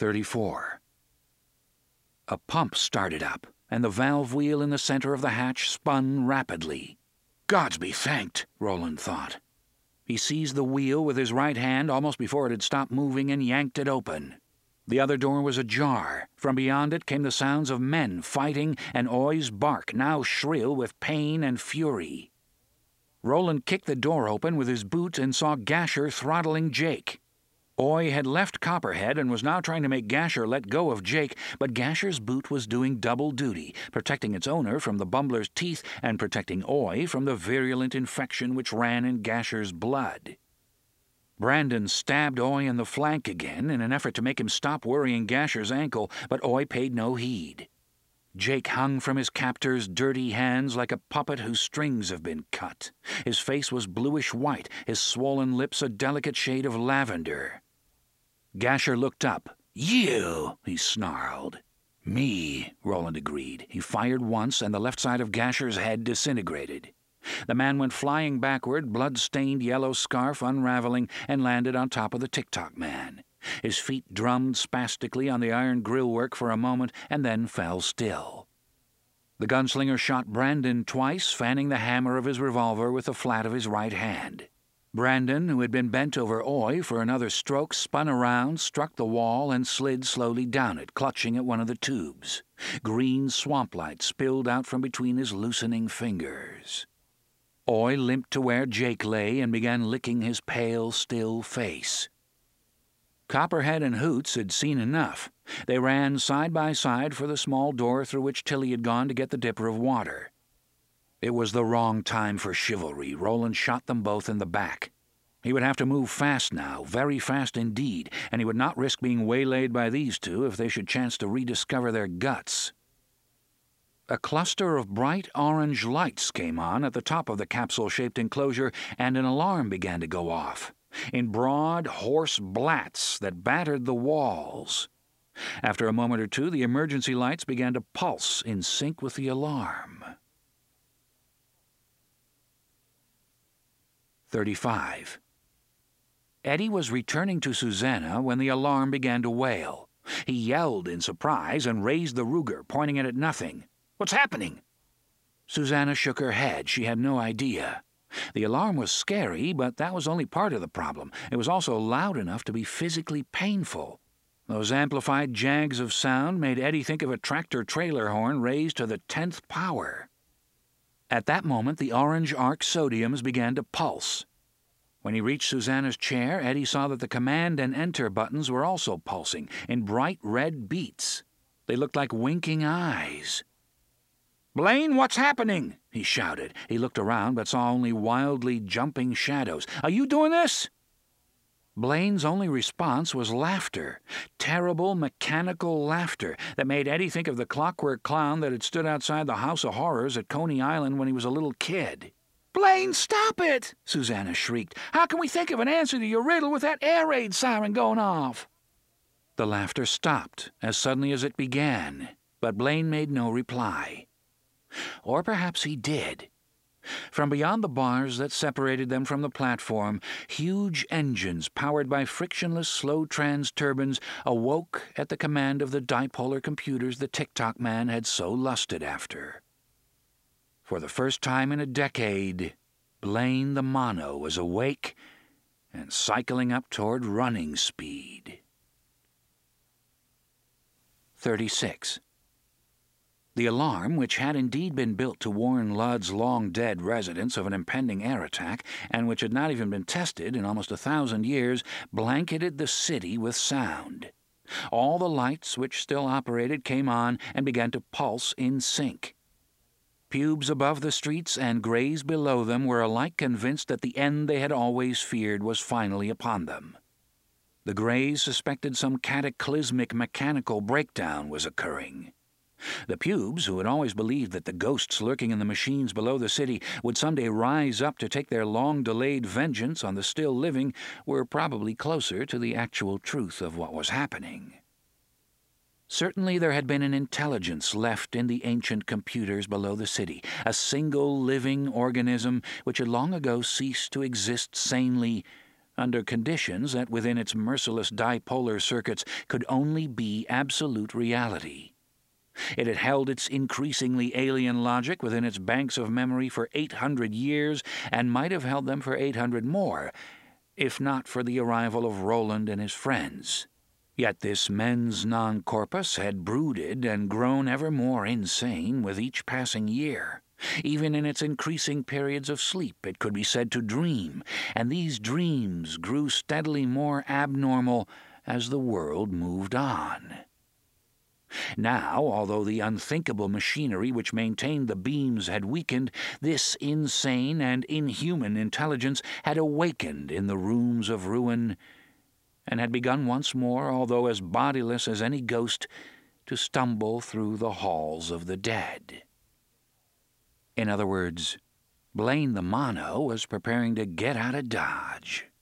34. A pump started up, and the valve wheel in the center of the hatch spun rapidly. Gods be thanked, Roland thought. He seized the wheel with his right hand almost before it had stopped moving and yanked it open. The other door was ajar. From beyond it came the sounds of men fighting and Oi's bark, now shrill with pain and fury. Roland kicked the door open with his boot and saw Gasher throttling Jake. Oi had left Copperhead and was now trying to make Gasher let go of Jake, but Gasher's boot was doing double duty, protecting its owner from the bumbler's teeth and protecting Oi from the virulent infection which ran in Gasher's blood. Brandon stabbed Oi in the flank again in an effort to make him stop worrying Gasher's ankle, but Oi paid no heed. Jake hung from his captor's dirty hands like a puppet whose strings have been cut. His face was bluish-white, his swollen lips a delicate shade of lavender. Gasher looked up. "You!" he snarled. "Me," Roland agreed. He fired once, and the left side of Gasher's head disintegrated. The man went flying backward, blood-stained yellow scarf unraveling, and landed on top of the Tick-Tock man. His feet drummed spastically on the iron grillwork for a moment and then fell still. The gunslinger shot Brandon twice, fanning the hammer of his revolver with the flat of his right hand. Brandon, who had been bent over Oi for another stroke, spun around, struck the wall, and slid slowly down it, clutching at one of the tubes. Green swamp-light spilled out from between his loosening fingers. Oi limped to where Jake lay and began licking his pale, still face. Copperhead and Hoots had seen enough. They ran side by side for the small door through which Tilly had gone to get the dipper of water. It was the wrong time for chivalry. Roland shot them both in the back. He would have to move fast now, very fast indeed, and he would not risk being waylaid by these two if they should chance to rediscover their guts. A cluster of bright orange lights came on at the top of the capsule-shaped enclosure, and an alarm began to go off, in broad, hoarse blats that battered the walls. After a moment or two, the emergency lights began to pulse in sync with the alarm. 35. Eddie was returning to Susanna when the alarm began to wail. He yelled in surprise and raised the Ruger, pointing it at nothing. "What's happening?" Susanna shook her head. She had no idea. The alarm was scary, but that was only part of the problem. It was also loud enough to be physically painful. Those amplified jags of sound made Eddie think of a tractor-trailer horn raised to the 10th power. At that moment, the orange arc sodiums began to pulse. When he reached Susanna's chair, Eddie saw that the command and enter buttons were also pulsing in bright red beats. They looked like winking eyes. "Blaine, what's happening?" he shouted. He looked around but saw only wildly jumping shadows. "Are you doing this?" Blaine's only response was laughter, terrible mechanical laughter that made Eddie think of the clockwork clown that had stood outside the House of Horrors at Coney Island when he was a little kid. "Blaine, stop it!" Susanna shrieked. "How can we think of an answer to your riddle with that air raid siren going off?" The laughter stopped as suddenly as it began, but Blaine made no reply. Or perhaps he did. From beyond the bars that separated them from the platform, huge engines powered by frictionless slow-trans turbines awoke at the command of the dipolar computers the Tick-Tock man had so lusted after. For the first time in a decade, Blaine the Mono was awake and cycling up toward running speed. 36. The alarm, which had indeed been built to warn Ludd's long-dead residents of an impending air attack, and which had not even been tested in almost 1,000 years, blanketed the city with sound. All the lights which still operated came on and began to pulse in sync. Pubes above the streets and greys below them were alike convinced that the end they had always feared was finally upon them. The greys suspected some cataclysmic mechanical breakdown was occurring. The pubes, who had always believed that the ghosts lurking in the machines below the city would someday rise up to take their long-delayed vengeance on the still living, were probably closer to the actual truth of what was happening. Certainly there had been an intelligence left in the ancient computers below the city, a single living organism which had long ago ceased to exist sanely under conditions that within its merciless dipolar circuits could only be absolute reality. It had held its increasingly alien logic within its banks of memory for 800 years, and might have held them for 800 more, if not for the arrival of Roland and his friends. Yet this mens non corpus had brooded and grown ever more insane with each passing year. Even in its increasing periods of sleep, it could be said to dream, and these dreams grew steadily more abnormal as the world moved on. Now, although the unthinkable machinery which maintained the beams had weakened, this insane and inhuman intelligence had awakened in the rooms of ruin, and had begun once more, although as bodiless as any ghost, to stumble through the halls of the dead. In other words, Blaine the Mono was preparing to get out of Dodge.